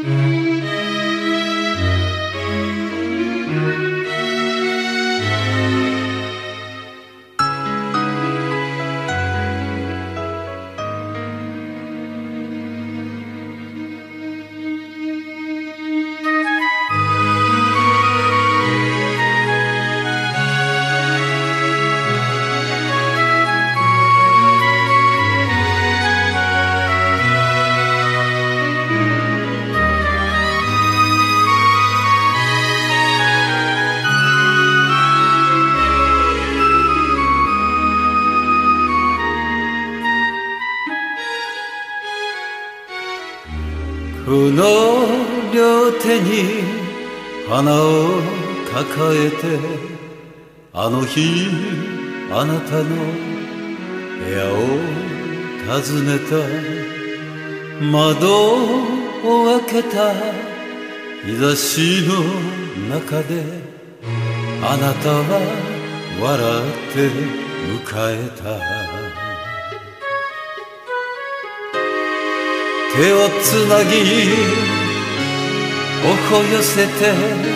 この両手に花を抱えて、あの日あなたの部屋を訪ねた。窓を開けた日差しの中で、あなたは笑って迎えた。手をつなぎ頬寄せて、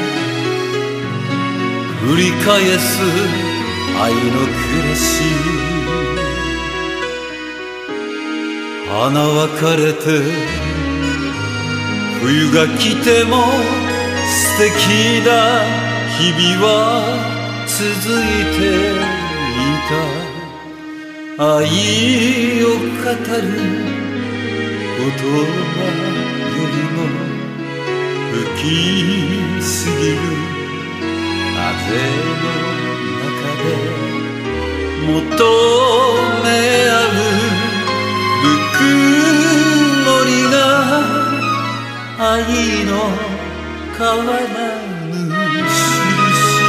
繰り返す愛の暮らし。花は枯れて冬が来ても、素敵な日々は続いていた。愛を語る言葉よりも吹きすぎる風の中で、求め合うぬくもりが愛の変わらぬ印。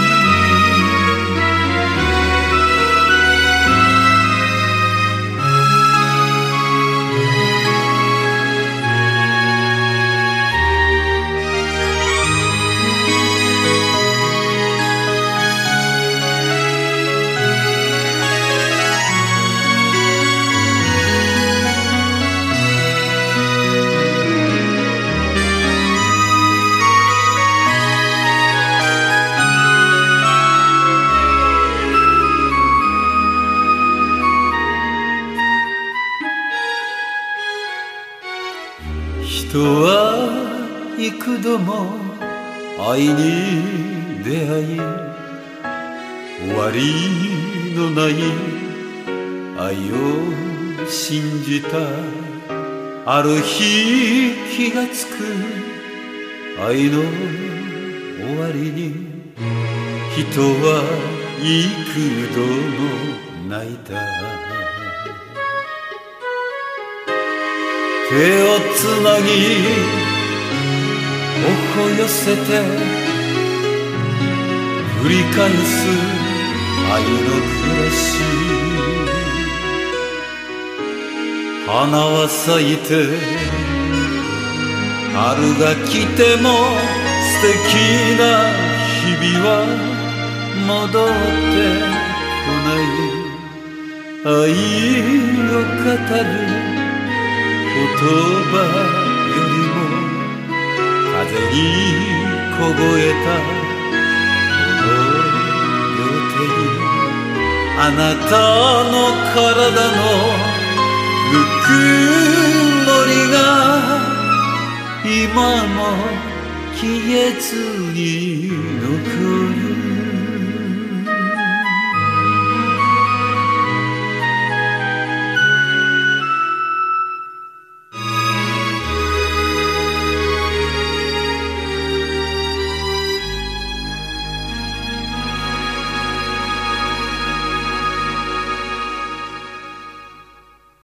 人は幾度も愛に出会い、終わりのない愛を信じた。ある日気がつく愛の終わりに、人は幾度も泣いた。手をつなぎ頬寄せて、繰り返す愛の暮らし。花は咲いて春が来ても、素敵な日々は戻ってこない。愛を語る言葉よりも風に凍えたこの両手に、あなたの体のぬくもりが今も消えずに残る。